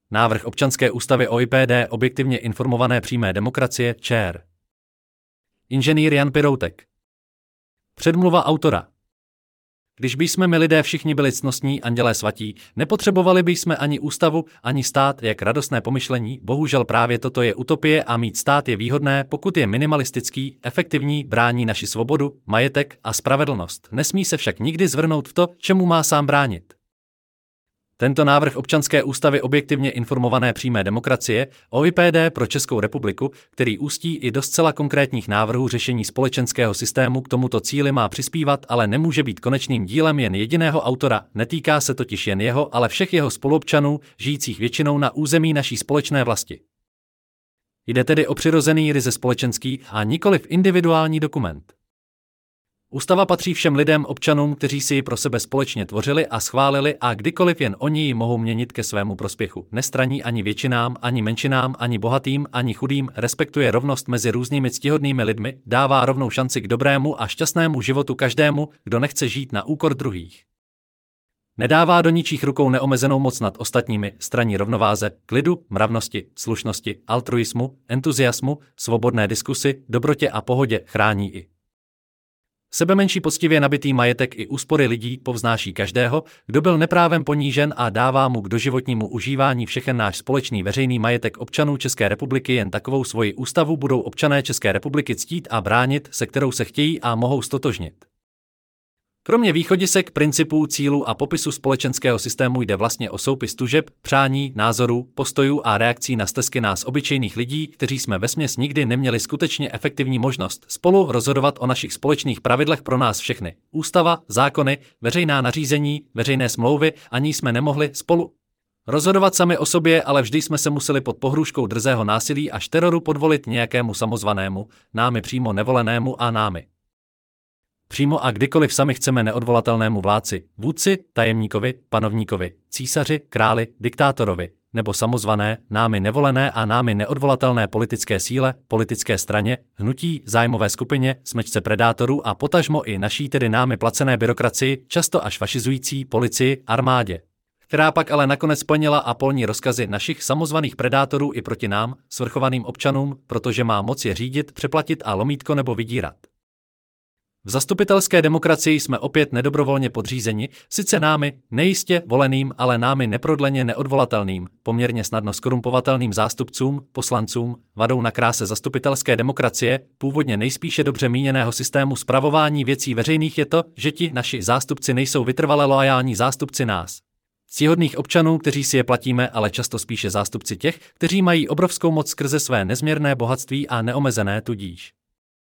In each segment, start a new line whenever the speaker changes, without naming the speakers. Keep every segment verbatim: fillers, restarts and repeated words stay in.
Návrh občanské ústavy O I P D objektivně informované přímé demokracie ČR. Inženýr Jan Piroutek. Předmluva autora. Když bychom my lidé všichni byli ctnostní andělé svatí, nepotřebovali bychom ani ústavu, ani stát, jak radostné pomyšlení, bohužel právě toto je utopie a mít stát je výhodné, pokud je minimalistický, efektivní, brání naši svobodu, majetek a spravedlnost. Nesmí se však nikdy zvrhnout v to, čemu má sám bránit. Tento návrh občanské ústavy objektivně informované přímé demokracie O I P D pro Českou republiku, který ústí i do zcela konkrétních návrhů řešení společenského systému, k tomuto cíli má přispívat, ale nemůže být konečným dílem jen jediného autora, netýká se totiž jen jeho, ale všech jeho spoluobčanů, žijících většinou na území naší společné vlasti. Jde tedy o přirozený ryze společenský a nikoliv individuální dokument. Ústava patří všem lidem, občanům, kteří si ji pro sebe společně tvořili a schválili a kdykoliv jen oni ji mohou měnit ke svému prospěchu. Nestraní ani většinám, ani menšinám, ani bohatým, ani chudým, respektuje rovnost mezi různými ctihodnými lidmi, dává rovnou šanci k dobrému a šťastnému životu každému, kdo nechce žít na úkor druhých. Nedává do ničích rukou neomezenou moc nad ostatními, straní rovnováze, klidu, mravnosti, slušnosti, altruismu, entuziasmu, svobodné diskusi, dobrotě a pohodě, chrání i sebemenší poctivě nabitý majetek i úspory lidí povznáší každého, kdo byl neprávem ponížen a dává mu k doživotnímu užívání všechen náš společný veřejný majetek občanů České republiky. Jen takovou svoji ústavu budou občané České republiky ctít a bránit, se kterou se chtějí a mohou stotožnit. Kromě východisek, principů, cílů a popisu společenského systému jde vlastně o soupis tužeb, přání, názorů, postojů a reakcí na stesky nás obyčejných lidí, kteří jsme vesměs nikdy neměli skutečně efektivní možnost spolu rozhodovat o našich společných pravidlech pro nás všechny. Ústava, zákony, veřejná nařízení, veřejné smlouvy, ani jsme nemohli spolu rozhodovat sami o sobě, ale vždy jsme se museli pod pohrůžkou drzého násilí až teroru podvolit nějakému samozvanému, námi přímo nevolenému a námi přímo a kdykoliv sami chceme neodvolatelnému vládci, vůdci, tajemníkovi, panovníkovi, císaři, králi, diktátorovi, nebo samozvané, námi nevolené a námi neodvolatelné politické síle, politické straně, hnutí, zájmové skupině, smečce predátorů a potažmo i naší tedy námi placené byrokracii, často až fašizující policii, armádě, která pak ale nakonec plnila a polní rozkazy našich samozvaných predátorů i proti nám, svrchovaným občanům, protože má moc je řídit, přeplatit a lomítko nebo vydírat. V zastupitelské demokracii jsme opět nedobrovolně podřízeni, sice námi, nejistě voleným, ale námi neprodleně neodvolatelným, poměrně snadno skorumpovatelným zástupcům, poslancům, vadou na kráse zastupitelské demokracie, původně nejspíše dobře míněného systému spravování věcí veřejných je to, že ti naši zástupci nejsou vytrvale loajální zástupci nás, ctihodných občanů, kteří si je platíme, ale často spíše zástupci těch, kteří mají obrovskou moc skrze své nezměrné bohatství a neomezené tudíž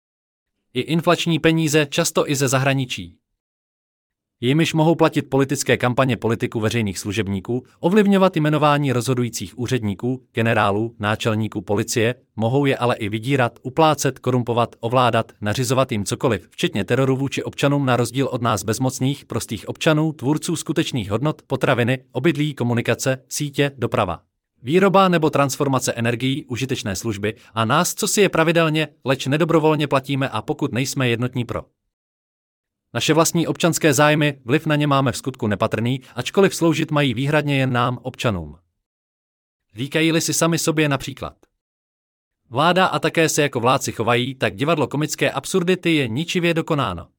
i inflační peníze, často i ze zahraničí. Jimiž mohou platit politické kampaně politiků veřejných služebníků, ovlivňovat jmenování rozhodujících úředníků, generálů, náčelníků policie, mohou je ale i vydírat, uplácet, korumpovat, ovládat, nařizovat jim cokoliv, včetně teroru vůči občanům na rozdíl od nás bezmocných, prostých občanů, tvůrců skutečných hodnot, potraviny, obydlí, komunikace, sítě, doprava, výroba nebo transformace energií, užitečné služby a nás, co si je pravidelně, leč nedobrovolně platíme a pokud nejsme jednotní pro naše vlastní občanské zájmy, vliv na ně máme v skutku nepatrný, ačkoliv sloužit mají výhradně jen nám, občanům. Říkají-li si sami sobě například vláda a také se jako vládci chovají, tak divadlo komické absurdity je ničivě dokonáno.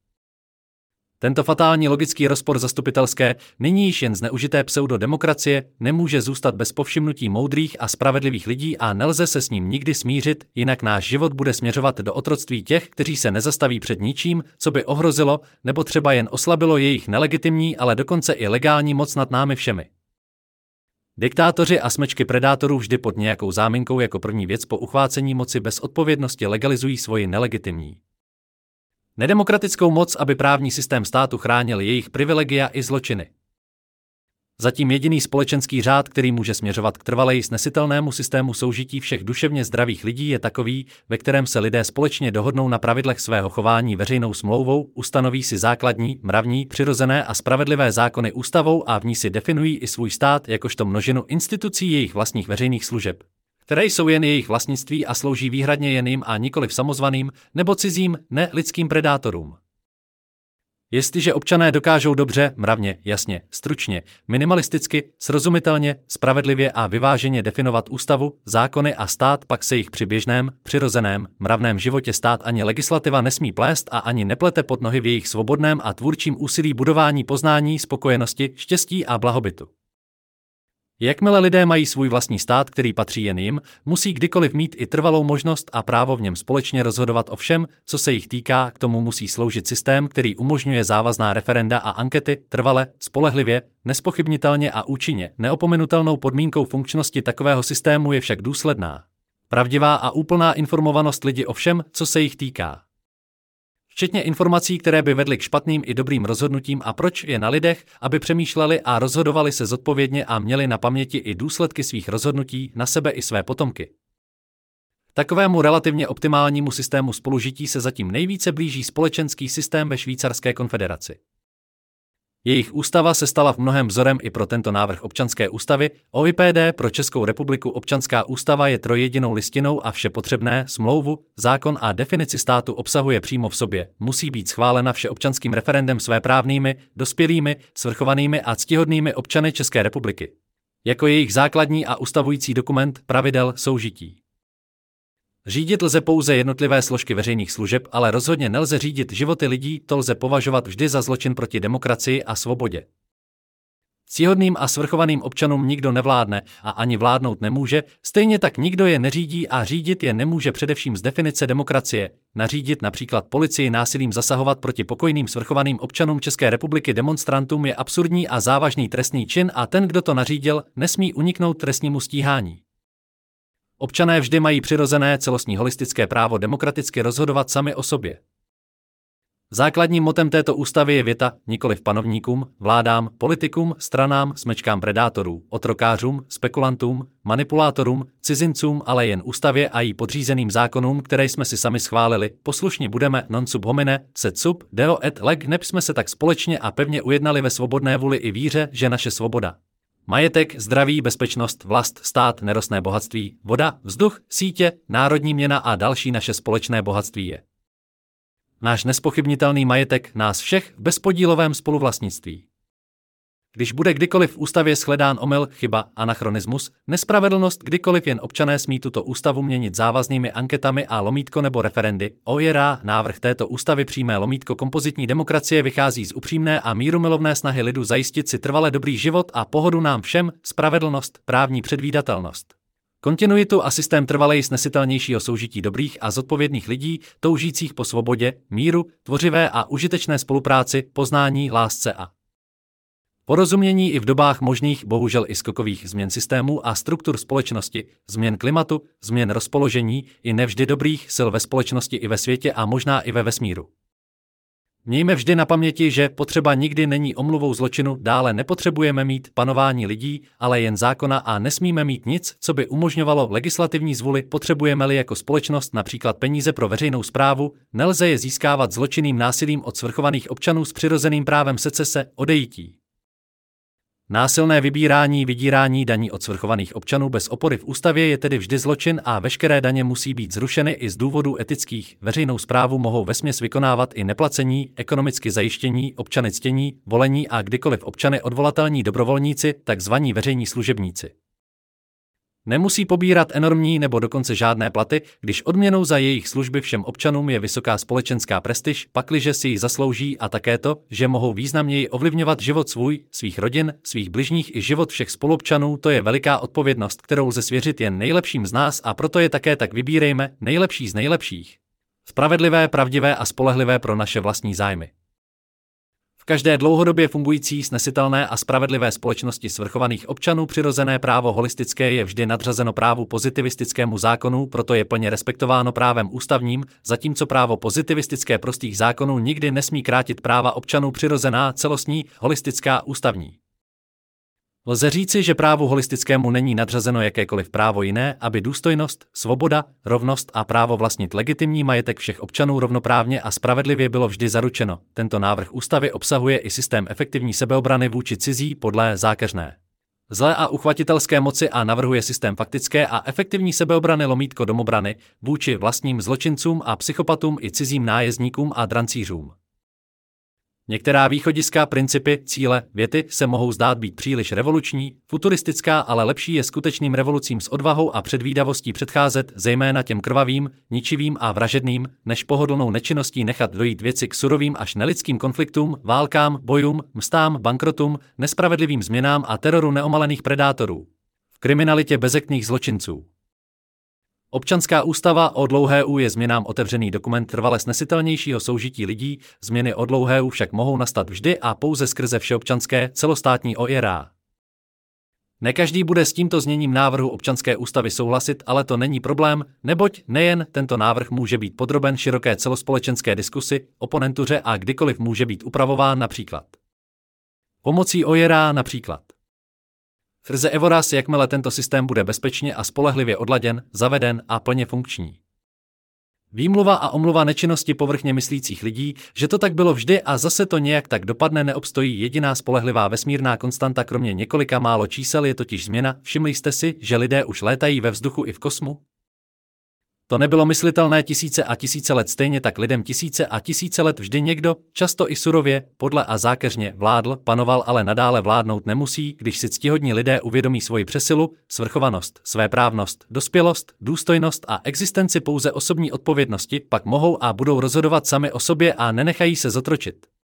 Tento fatální logický rozpor zastupitelské, nyní již jen zneužité pseudodemokracie, nemůže zůstat bez povšimnutí moudrých a spravedlivých lidí a nelze se s ním nikdy smířit, jinak náš život bude směřovat do otroctví těch, kteří se nezastaví před ničím, co by ohrozilo, nebo třeba jen oslabilo jejich nelegitimní, ale dokonce i legální moc nad námi všemi. Diktátoři a smečky predátorů vždy pod nějakou záminkou jako první věc po uchvácení moci bez odpovědnosti legalizují svoji nelegitimní nedemokratickou moc, aby právní systém státu chránil jejich privilegia i zločiny. Zatím jediný společenský řád, který může směřovat k trvaleji snesitelnému systému soužití všech duševně zdravých lidí, je takový, ve kterém se lidé společně dohodnou na pravidlech svého chování veřejnou smlouvou, ustanoví si základní, mravní, přirozené a spravedlivé zákony ústavou a v ní si definují i svůj stát jakožto množinu institucí jejich vlastních veřejných služeb, které jsou jen jejich vlastnictví a slouží výhradně jen jim a nikoliv samozvaným nebo cizím, ne lidským predátorům. Jestliže občané dokážou dobře, mravně, jasně, stručně, minimalisticky, srozumitelně, spravedlivě a vyváženě definovat ústavu, zákony a stát, pak se jich při běžném, přirozeném, mravném životě stát ani legislativa nesmí plést a ani neplete pod nohy v jejich svobodném a tvůrčím úsilí budování poznání, spokojenosti, štěstí a blahobytu. Jakmile lidé mají svůj vlastní stát, který patří jen jim, musí kdykoliv mít i trvalou možnost a právo v něm společně rozhodovat o všem, co se jich týká, k tomu musí sloužit systém, který umožňuje závazná referenda a ankety, trvale, spolehlivě, nespochybnitelně a účinně. Neopomenutelnou podmínkou funkčnosti takového systému je však důsledná, pravdivá a úplná informovanost lidí o všem, co se jich týká. Včetně informací, které by vedly k špatným i dobrým rozhodnutím a proč je na lidech, aby přemýšleli a rozhodovali se zodpovědně a měli na paměti i důsledky svých rozhodnutí na sebe i své potomky. Takovému relativně optimálnímu systému spolužití se zatím nejvíce blíží společenský systém ve Švýcarské konfederaci. Jejich ústava se stala v mnohém vzorem i pro tento návrh občanské ústavy. O I P D pro Českou republiku občanská ústava je trojjedinou listinou a vše potřebné, smlouvu, zákon a definici státu obsahuje přímo v sobě. Musí být schválena všeobčanským referendem svéprávnými, dospělými, svrchovanými a ctihodnými občany České republiky. Jako jejich základní a ustavující dokument pravidel soužití. Řídit lze pouze jednotlivé složky veřejných služeb, ale rozhodně nelze řídit životy lidí, to lze považovat vždy za zločin proti demokracii a svobodě. Ctihodným a svrchovaným občanům nikdo nevládne a ani vládnout nemůže, stejně tak nikdo je neřídí a řídit je nemůže především z definice demokracie. Nařídit například policii násilím zasahovat proti pokojným svrchovaným občanům České republiky demonstrantům je absurdní a závažný trestný čin a ten, kdo to nařídil, nesmí uniknout trestnímu stíhání. Občané vždy mají přirozené celostní holistické právo demokraticky rozhodovat sami o sobě. Základním motem této ústavy je věta nikoliv panovníkům, vládám, politikům, stranám, smečkám predátorů, otrokářům, spekulantům, manipulátorům, cizincům, ale jen ústavě a jí podřízeným zákonům, které jsme si sami schválili. Poslušně budeme non sub homine, sed sub deo et leg, neb jsme se tak společně a pevně ujednali ve svobodné vůli i víře, že naše svoboda, majetek, zdraví, bezpečnost, vlast, stát, nerostné bohatství, voda, vzduch, sítě, národní měna a další naše společné bohatství je náš nespochybnitelný majetek, nás všech v bezpodílovém spoluvlastnictví. Když bude kdykoliv v ústavě shledán omyl, chyba, anachronismus, nespravedlnost, kdykoliv jen občané smí tuto ústavu měnit závaznými anketami a lomítko nebo referendy, ojera, návrh této ústavy přímé lomítko kompozitní demokracie vychází z upřímné a mírumilovné snahy lidu zajistit si trvale dobrý život a pohodu nám všem, spravedlnost, právní předvídatelnost, kontinuitu a systém trvalej snesitelnějšího soužití dobrých a zodpovědných lidí, toužících po svobodě, míru, tvořivé a užitečné spolupráci, poznání, lásce a porozumění i v dobách možných, bohužel i skokových změn systémů a struktur společnosti, změn klimatu, změn rozpoložení i nevždy dobrých sil ve společnosti i ve světě a možná i ve vesmíru. Mějme vždy na paměti, že potřeba nikdy není omluvou zločinu, dále nepotřebujeme mít panování lidí, ale jen zákona a nesmíme mít nic, co by umožňovalo legislativní zvůli, potřebujeme-li jako společnost například peníze pro veřejnou správu, nelze je získávat zločinným násilím od svrchovaných občanů s přirozeným právem secese, odejítí. Násilné vybírání, vydírání daní od svrchovaných občanů bez opory v ústavě je tedy vždy zločin a veškeré daně musí být zrušeny i z důvodů etických. Veřejnou správu mohou vesměs vykonávat i neplacení, ekonomicky zajištění, občany ctění, volení a kdykoliv občany odvolatelní dobrovolníci, takzvaní veřejní služebníci. Nemusí pobírat enormní nebo dokonce žádné platy, když odměnou za jejich služby všem občanům je vysoká společenská prestiž, pakliže si ji zaslouží a také to, že mohou významněji ovlivňovat život svůj, svých rodin, svých bližních i život všech spoluobčanů, to je veliká odpovědnost, kterou lze svěřit jen nejlepším z nás a proto je také tak vybírejme, nejlepší z nejlepších. Spravedlivé, pravdivé a spolehlivé pro naše vlastní zájmy. V každé dlouhodobě fungující, snesitelné a spravedlivé společnosti svrchovaných občanů přirozené právo holistické je vždy nadřazeno právu pozitivistickému zákonu, proto je plně respektováno právem ústavním, zatímco právo pozitivistické prostých zákonů nikdy nesmí krátit práva občanů přirozená, celostní, holistická, ústavní. Lze říci, že právu holistickému není nadřazeno jakékoliv právo jiné, aby důstojnost, svoboda, rovnost a právo vlastnit legitimní majetek všech občanů rovnoprávně a spravedlivě bylo vždy zaručeno. Tento návrh ústavy obsahuje i systém efektivní sebeobrany vůči cizí, podlé, zákeřné, zlé a uchvatitelské moci a navrhuje systém faktické a efektivní sebeobrany lomítko domobrany vůči vlastním zločincům a psychopatům i cizím nájezdníkům a drancířům. Některá východiska, principy, cíle, věty se mohou zdát být příliš revoluční, futuristická, ale lepší je skutečným revolucím s odvahou a předvídavostí předcházet, zejména těm krvavým, ničivým a vražedným, než pohodlnou nečinností nechat dojít věci k surovým až nelidským konfliktům, válkám, bojům, mstám, bankrotům, nespravedlivým změnám a teroru neomalených predátorů. V kriminalitě bezektných zločinců. Občanská ústava o dlouhé U je změnám otevřený dokument trvale snesitelnějšího soužití lidí, změny o dlouhé U však mohou nastat vždy a pouze skrze všeobčanské, celostátní O I R A. Ne každý bude s tímto zněním návrhu občanské ústavy souhlasit, ale to není problém, neboť nejen tento návrh může být podroben široké celospolečenské diskusi, oponentuře a kdykoliv může být upravován například pomocí O I R A například. Skrze Evoras, jakmile tento systém bude bezpečně a spolehlivě odladěn, zaveden a plně funkční. Výmluva a omluva nečinnosti povrchně myslících lidí, že to tak bylo vždy a zase to nějak tak dopadne, neobstojí. Jediná spolehlivá vesmírná konstanta kromě několika málo čísel je totiž změna. Všimli jste si, že lidé už létají ve vzduchu i v kosmu? To nebylo myslitelné tisíce a tisíce let, stejně tak lidem tisíce a tisíce let vždy někdo, často i surově, podle a zákeřně vládl, panoval, ale nadále vládnout nemusí, když si ctihodní lidé uvědomí svoji přesilu, svrchovanost, svéprávnost, dospělost, důstojnost a existenci pouze osobní odpovědnosti, pak mohou a budou rozhodovat sami o sobě a nenechají se zotročit.